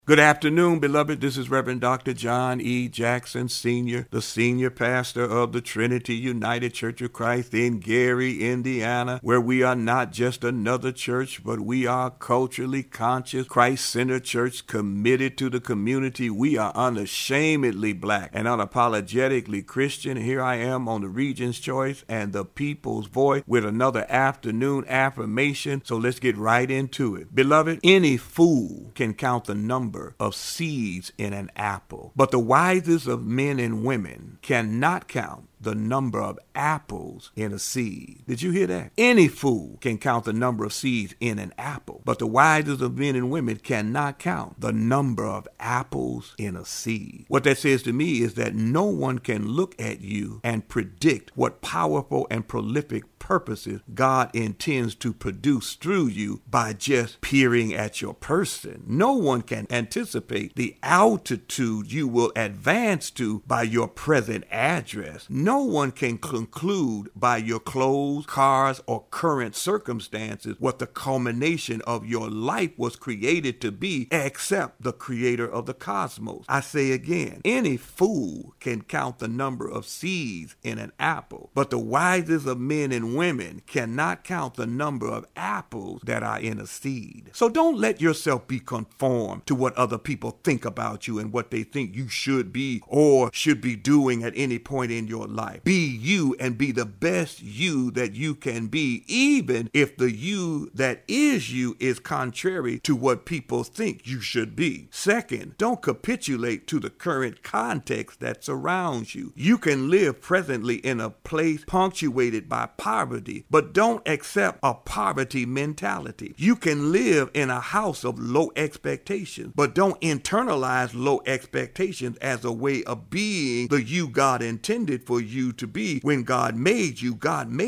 Good afternoon, beloved. This is Reverend Dr. John E. Jackson, Sr., the senior pastor of the Trinity United Church of Christ in Gary, Indiana, where we are not just another church, but we are culturally conscious, Christ-centered church committed to the community. We are unashamedly black and unapologetically Christian. Here I am on the Regent's Choice and the People's Voice with another afternoon affirmation. So let's get right into it. Beloved, any fool can count the number of seeds in an apple, but the wisest of men and women cannot count the number of apples in a seed. Did you hear that? Any fool can count the number of seeds in an apple, but the wisest of men and women cannot count the number of apples in a seed. What that says to me is that no one can look at you and predict what powerful and prolific purposes God intends to produce through you by just peering at your person. No one can anticipate the altitude you will advance to by your present address. No one can conclude by your clothes, cars, or current circumstances what the culmination of your life was created to be, except the creator of the cosmos. I say again, any fool can count the number of seeds in an apple, but the wisest of men and women cannot count the number of apples that are in a seed. So don't let yourself be conformed to what other people think about you and what they think you should be or should be doing at any point in your life. Be you and be the best you that you can be, even if the you that is you is contrary to what people think you should be. Second, don't capitulate to the current context that surrounds you. You can live presently in a place punctuated by poverty, but don't accept a poverty mentality. You can live in a house of low expectations, but don't internalize low expectations as a way of being the you God intended for you to be. When God made you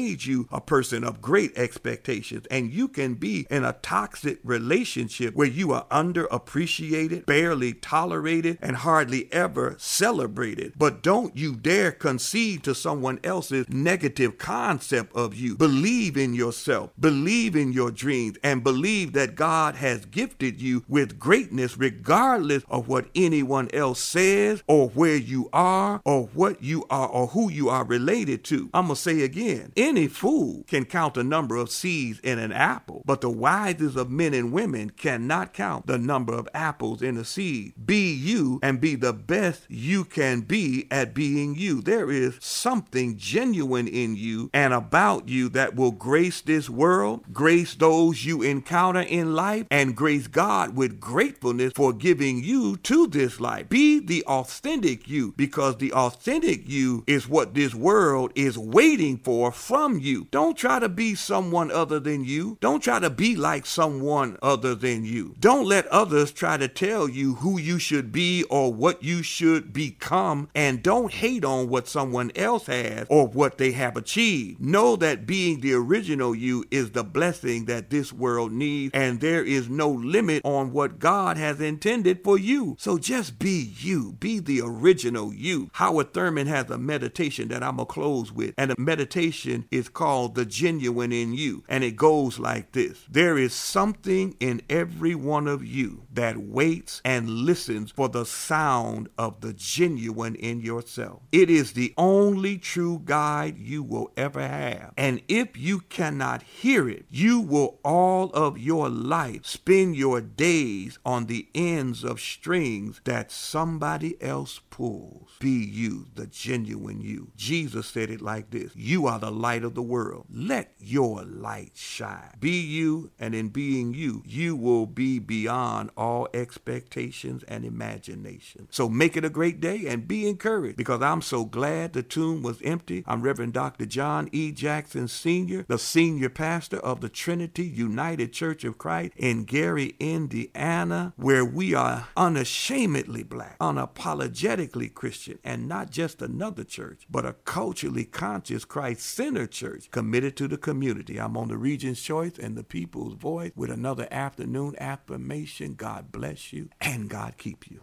a person of great expectations, and you can be in a toxic relationship where you are underappreciated, barely tolerated, and hardly ever celebrated. But don't you dare concede to someone else's negative concept of you. Believe in yourself, believe in your dreams, and believe that God has gifted you with greatness regardless of what anyone else says or where you are or what you are or who you are related to. I'm going to say again, any fool can count the number of seeds in an apple, but the wisest of men and women cannot count the number of apples in a seed. Be you and be the best you can be at being you. There is something genuine in you and about you that will grace this world, grace those you encounter in life, and grace God with gratefulness for giving you to this life. Be the authentic you, because the authentic you is what this world is waiting for from you. Don't try to be someone other than you. Don't try to be like someone other than you. Don't let others try to tell you who you should be or what you should become, and don't hate on what someone else has or what they have achieved. Know that being the original you is the blessing that this world needs, and there is no limit on what God has intended for you. So just be you. Be the original you. Howard Thurman has a meditation that I'm going to close with, and the meditation is called The Genuine in You, and it goes like this. There is something in every one of you that waits and listens for the sound of the genuine in yourself. It is the only true guide you will ever have, and if you cannot hear it, you will all of your life spend your days on the ends of strings that somebody else pulls. Be you, the genuine you. Jesus said it like this: you are the light of the world. Let your light shine. Be you, and in being you, you will be beyond all expectations and imagination. So make it a great day and be encouraged, because I'm so glad the tomb was empty. I'm Reverend Dr. John E. Jackson, Sr., the senior pastor of the Trinity United Church of Christ in Gary, Indiana, where we are unashamedly black, unapologetically Christian, and not just another church, but a culturally conscious, Christ-centered church committed to the community. I'm on the Regent's Choice and the People's Voice with another afternoon affirmation. God bless you and God keep you.